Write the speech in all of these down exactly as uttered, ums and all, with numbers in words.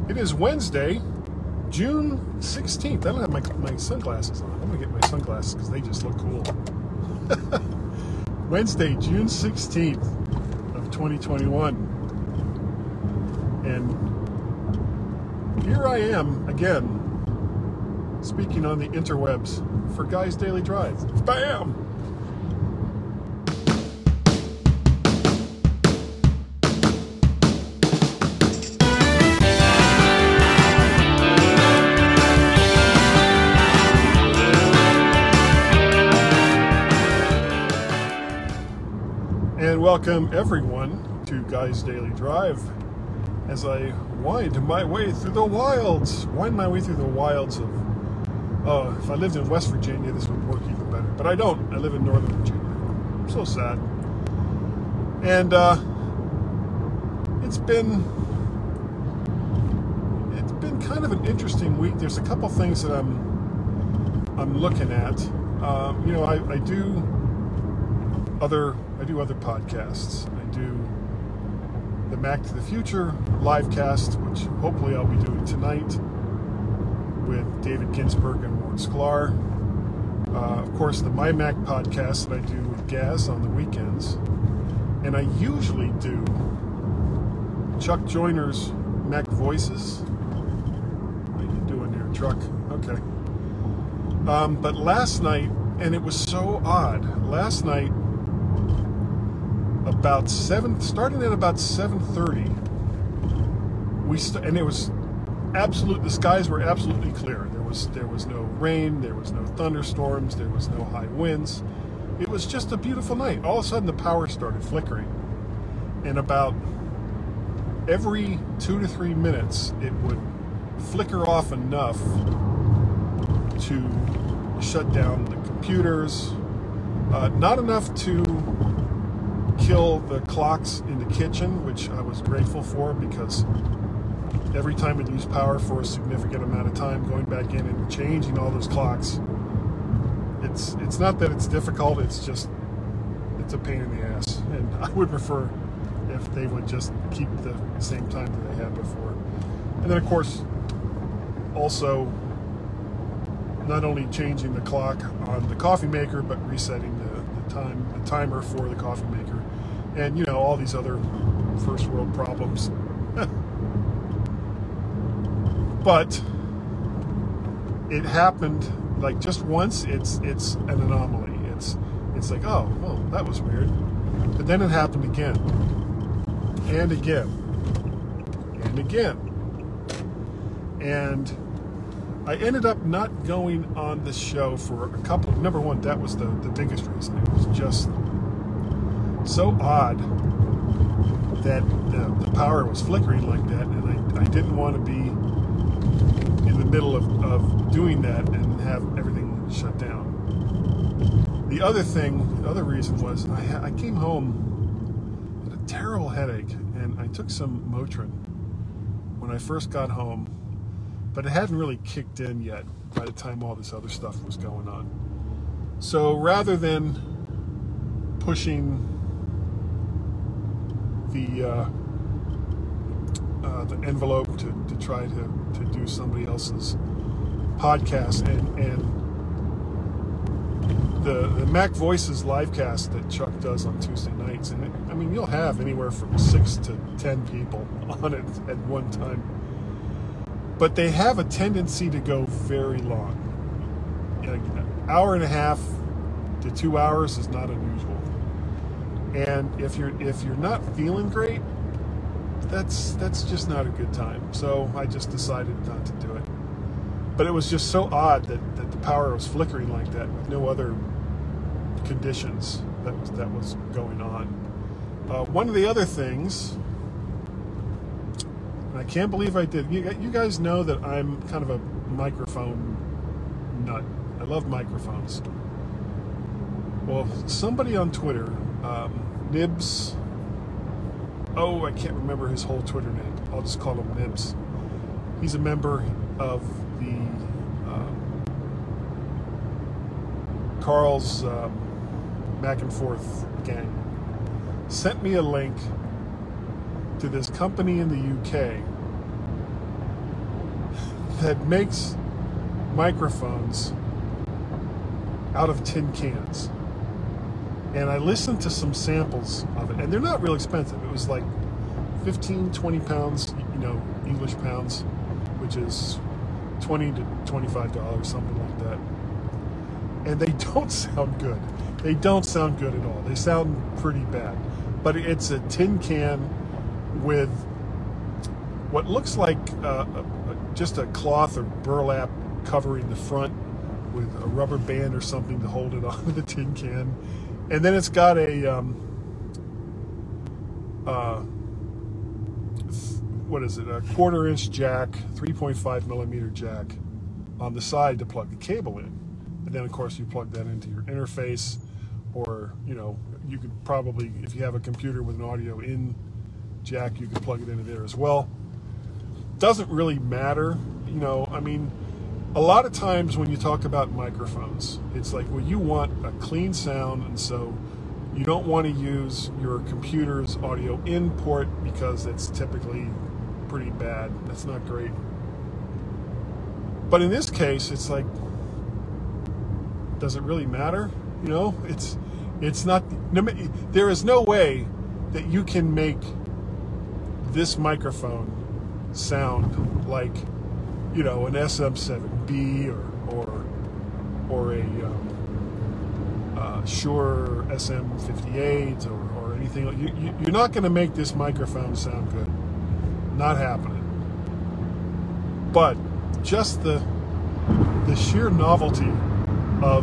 It is Wednesday, June sixteenth. I don't have my, my sunglasses on. I'm going to get my sunglasses because they just look cool. Wednesday, June sixteenth of twenty twenty-one. And here I am again, speaking on the interwebs for Guy's Daily Drive. Bam! And welcome everyone to Guy's Daily Drive as I wind my way through the wilds. Wind my way through the wilds of, oh, if I lived in West Virginia, this would work even better. But I don't. I live in Northern Virginia. I'm so sad. And uh, it's been, it's been kind of an interesting week. There's a couple things that I'm, I'm looking at. Um, you know, I, I do other, I do other podcasts. I do the Mac to the Future live cast, which hopefully I'll be doing tonight with David Ginsburg and Warren Sklar. Uh, of course, the My Mac podcast that I do with Gaz on the weekends. And I usually do Chuck Joyner's Mac Voices. What are you doing there, Truck? Okay. Um, but last night, and it was so odd, last night, about seven, starting at about seven thirty, we st- and it was absolute. The skies were absolutely clear. There was there was no rain, there was no thunderstorms, there was no high winds. It was just a beautiful night. All of a sudden, the power started flickering, and about every two to three minutes, it would flicker off enough to shut down the computers. Uh, not enough to kill the clocks in the kitchen, which I was grateful for, because every time we lose power for a significant amount of time, going back in and changing all those clocks, it's it's not that it's difficult, it's just it's a pain in the ass. And I would prefer if they would just keep the same time that they had before. And then of course also not only changing the clock on the coffee maker, but resetting the, the time the timer for the coffee maker. And, you know, all these other first world problems. But it happened like just once. It's it's an anomaly. It's it's like, oh, well, that was weird. But then it happened again. And again. And again. And I ended up not going on the show for a couple of, number one, that was the, the biggest reason. It was just so odd that the, the power was flickering like that, and I, I didn't want to be in the middle of, of doing that and have everything shut down. The other thing, the other reason was I, ha- I came home with a terrible headache, and I took some Motrin when I first got home, but it hadn't really kicked in yet by the time all this other stuff was going on. So rather than pushing the uh, uh, the envelope to, to try to, to do somebody else's podcast, and, and the, the Mac Voices livecast that Chuck does on Tuesday nights, and it, I mean, you'll have anywhere from six to ten people on it at one time. But they have a tendency to go very long. Like an hour and a half to two hours is not unusual. And if you're if you're not feeling great, that's that's just not a good time. So I just decided not to do it. But it was just so odd that, that the power was flickering like that with no other conditions that was that was going on. Uh, one of the other things, and I can't believe I did. You, you guys know that I'm kind of a microphone nut. I love microphones. Well, somebody on Twitter, um, Nibs, oh, I can't remember his whole Twitter name. I'll just call him Nibs. He's a member of the um, Carl's um, Back and Forth gang. Sent me a link to this company in the U K that makes microphones out of tin cans. And I listened to some samples of it, and they're not real expensive. It was like fifteen, twenty pounds, you know, English pounds, which is twenty to twenty-five dollars, something like that. And they don't sound good. They don't sound good at all. They sound pretty bad. But it's a tin can with what looks like uh, a, a, just a cloth or burlap covering the front with a rubber band or something to hold it onto the tin can. And then it's got a, um, uh, what is it, a quarter inch jack, three point five millimeter jack on the side to plug the cable in. And then of course you plug that into your interface, or, you know, you could probably, if you have a computer with an audio in jack, you could plug it into there as well. Doesn't really matter, you know, I mean, a lot of times when you talk about microphones, it's like, well, you want a clean sound, and so you don't want to use your computer's audio in port because it's typically pretty bad. That's not great. But in this case, it's like, does it really matter? You know, it's it's not, there is no way that you can make this microphone sound like, you know, an S M seven B or or or a um, uh, Shure S M fifty-eight or, or anything. You, you, you're not going to make this microphone sound good. Not happening. But just the the sheer novelty of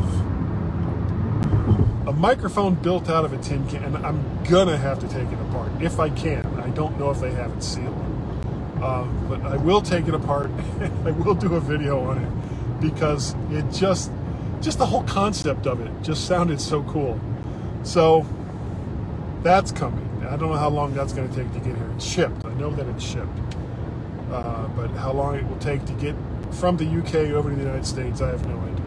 a microphone built out of a tin can, and I'm gonna have to take it apart if I can. I don't know if they have it sealed. Um, but I will take it apart. I will do a video on it because it just, just the whole concept of it just sounded so cool. So that's coming. I don't know how long that's going to take to get here. It's shipped. I know that it's shipped. Uh, but how long it will take to get from the U K over to the United States, I have no idea.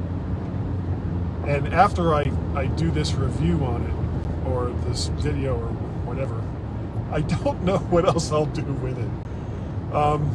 And after I, I do this review on it, or this video or whatever, I don't know what else I'll do with it. Um,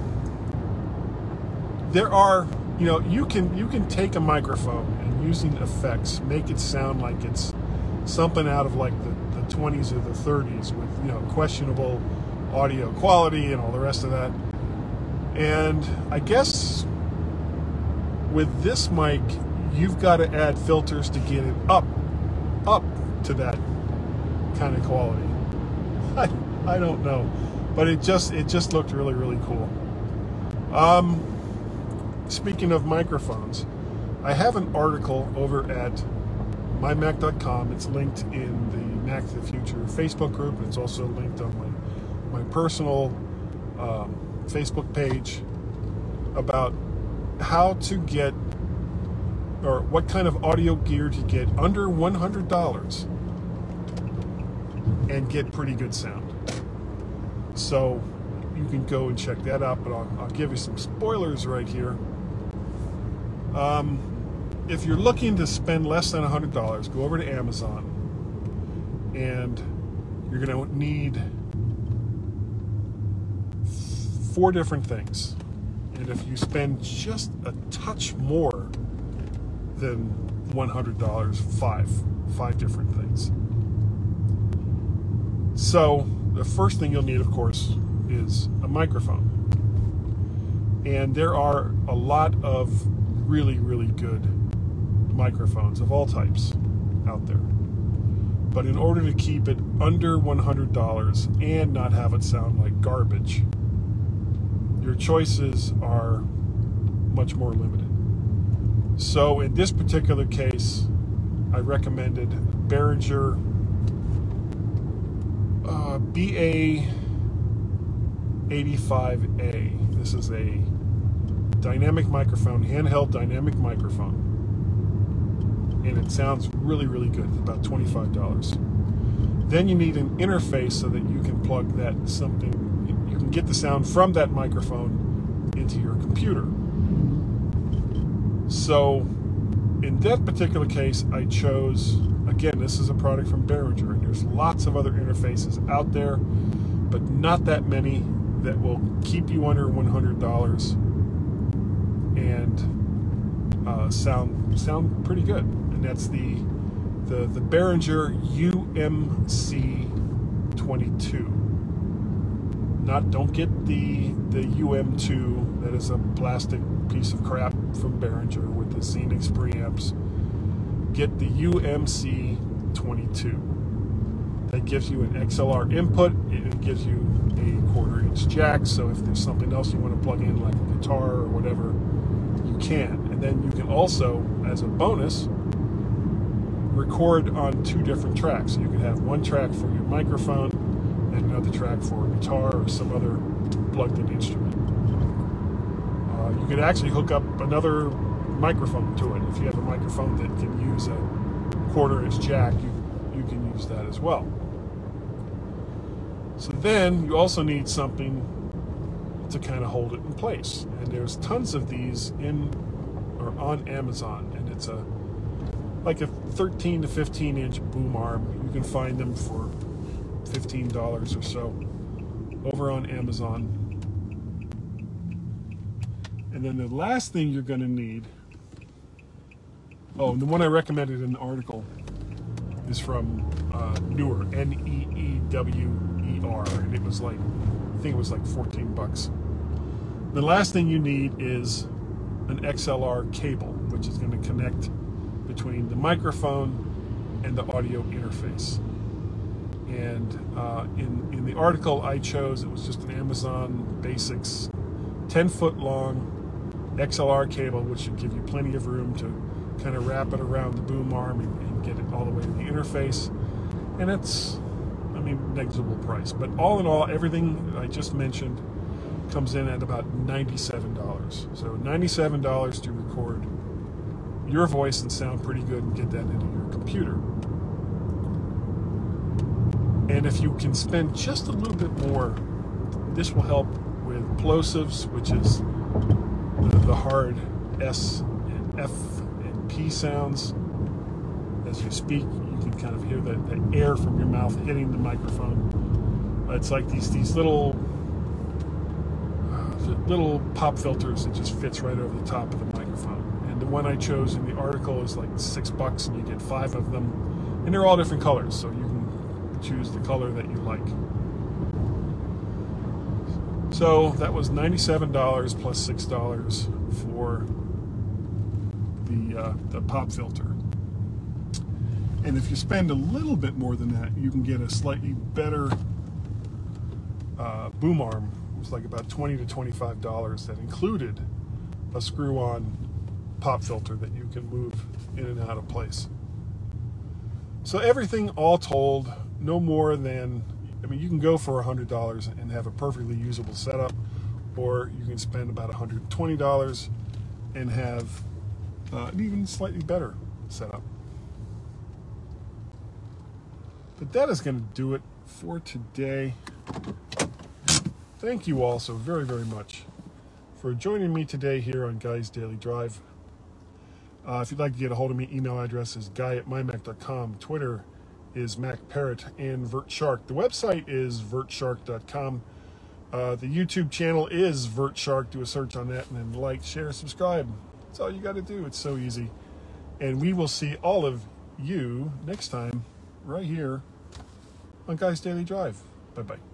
there are, you know, you can you can take a microphone and using effects make it sound like it's something out of like the, the twenties or the thirties with, you know, questionable audio quality and all the rest of that. And I guess with this mic, you've got to add filters to get it up, up to that kind of quality. I, I don't know. But it just it just looked really, really cool. Um, speaking of microphones, I have an article over at my mac dot com. It's linked in the Mac to the Future Facebook group. It's also linked on my, my personal um, Facebook page about how to get, or what kind of audio gear to get under one hundred dollars and get pretty good sound. So you can go and check that out, but I'll, I'll give you some spoilers right here. Um, if you're looking to spend less than one hundred dollars, go over to Amazon, and you're going to need four different things. And if you spend just a touch more than one hundred dollars, five, five different things. So the first thing you'll need, of course, is a microphone. And there are a lot of really, really good microphones of all types out there. But in order to keep it under one hundred dollars and not have it sound like garbage, your choices are much more limited. So in this particular case, I recommended Behringer uh, B A eighty-five A. This is a dynamic microphone, handheld dynamic microphone. And it sounds really, really good. It's about twenty-five dollars. Then you need an interface so that you can plug that something, you can get the sound from that microphone into your computer. So in that particular case, I chose, again, this is a product from Behringer, and there's lots of other interfaces out there, but not that many that will keep you under one hundred dollars and uh, sound sound pretty good. And that's the the the Behringer U M C twenty-two. Not don't get the the U M two, that is a plastic piece of crap from Behringer with the Xenix preamps. Get the U M C twenty-two. That gives you an X L R input. It gives you a quarter inch jack, so if there's something else you want to plug in, like a guitar or whatever, you can. And then you can also, as a bonus, record on two different tracks. You can have one track for your microphone and another track for a guitar or some other plugged-in instrument. Uh, you could actually hook up another microphone to it. If you have a microphone that can use a quarter inch jack, you, you can use that as well. So then you also need something to kind of hold it in place. And there's tons of these in or on Amazon, and it's a like a thirteen to fifteen inch boom arm. You can find them for fifteen dollars or so over on Amazon. And then the last thing you're going to need, oh, the one I recommended in the article is from uh, Newer, N E E W E R, and it was like, I think it was like fourteen bucks. The last thing you need is an X L R cable, which is going to connect between the microphone and the audio interface. And uh, in, in the article I chose, it was just an Amazon Basics ten foot long X L R cable, which should give you plenty of room to kind of wrap it around the boom arm and, and get it all the way to the interface. And it's, I mean, negligible price. But all in all, everything I just mentioned comes in at about ninety-seven dollars. So ninety-seven dollars to record your voice and sound pretty good and get that into your computer. And if you can spend just a little bit more, this will help with plosives, which is the, the hard S and F and P sounds. As you speak, you can kind of hear the, the air from your mouth hitting the microphone. It's like these these little uh, little pop filters that just fits right over the top of the microphone. And the one I chose in the article is like six bucks, and you get five of them, and they're all different colors, so you can choose the color that you like. So that was ninety-seven dollars plus six dollars for the uh, the pop filter. And if you spend a little bit more than that, you can get a slightly better uh, boom arm. It was like about twenty to twenty-five dollars that included a screw-on pop filter that you can move in and out of place. So everything all told, no more than, I mean, you can go for one hundred dollars and have a perfectly usable setup, or you can spend about one hundred twenty dollars and have uh, an even slightly better setup. But that is going to do it for today. Thank you all so very, very much for joining me today here on Guy's Daily Drive. Uh, if you'd like to get a hold of me, email address is guy at my mac dot com. Twitter is MacParrot and VertShark. The website is vert shark dot com. Uh, the YouTube channel is VertShark. Do a search on that and then like, share, subscribe. That's all you got to do. It's so easy. And we will see all of you next time right here on Guy's Daily Drive. Bye-bye.